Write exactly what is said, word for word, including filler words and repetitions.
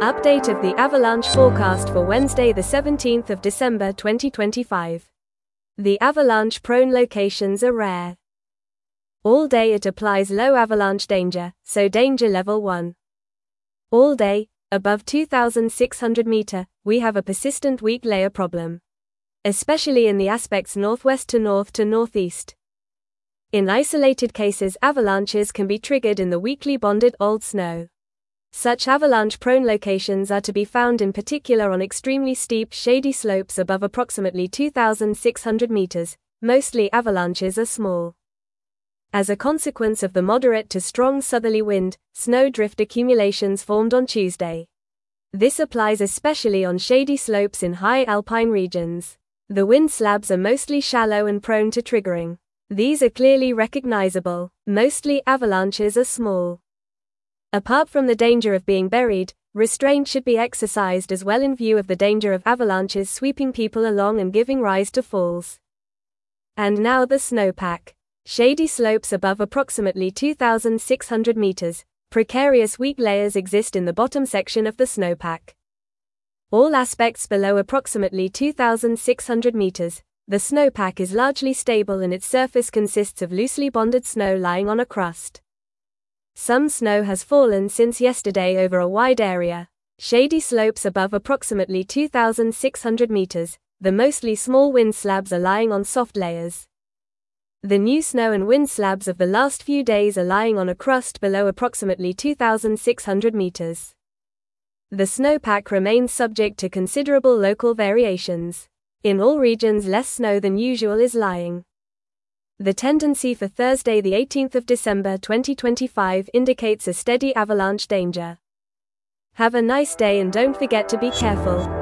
Update of the avalanche forecast for Wednesday the seventeenth of December twenty twenty-five. The avalanche-prone locations are rare. All day it applies low avalanche danger, so danger level one. All day, above two thousand six hundred meter, we have a persistent weak layer problem, especially in the aspects northwest to north to northeast. In isolated cases, avalanches can be triggered in the weakly bonded old snow. Such avalanche-prone locations are to be found in particular on extremely steep, shady slopes above approximately two thousand six hundred meters. Mostly avalanches are small. As a consequence of the moderate to strong southerly wind, snow drift accumulations formed on Tuesday. This applies especially on shady slopes in high alpine regions. The wind slabs are mostly shallow and prone to triggering. These are clearly recognizable. Mostly avalanches are small. Apart from the danger of being buried, restraint should be exercised as well in view of the danger of avalanches sweeping people along and giving rise to falls. And now the snowpack. Shady slopes above approximately two thousand six hundred meters. Precarious weak layers exist in the bottom section of the snowpack. All aspects below approximately two thousand six hundred meters. The snowpack is largely stable and its surface consists of loosely bonded snow lying on a crust. Some snow has fallen since yesterday over a wide area. Shady slopes above approximately two thousand six hundred meters. The mostly small wind slabs are lying on soft layers. The new snow and wind slabs of the last few days are lying on a crust below approximately two thousand six hundred meters. The snowpack remains subject to considerable local variations. In all regions, less snow than usual is lying. The tendency for Thursday the eighteenth of December twenty twenty-five indicates a steady avalanche danger. Have a nice day and don't forget to be careful.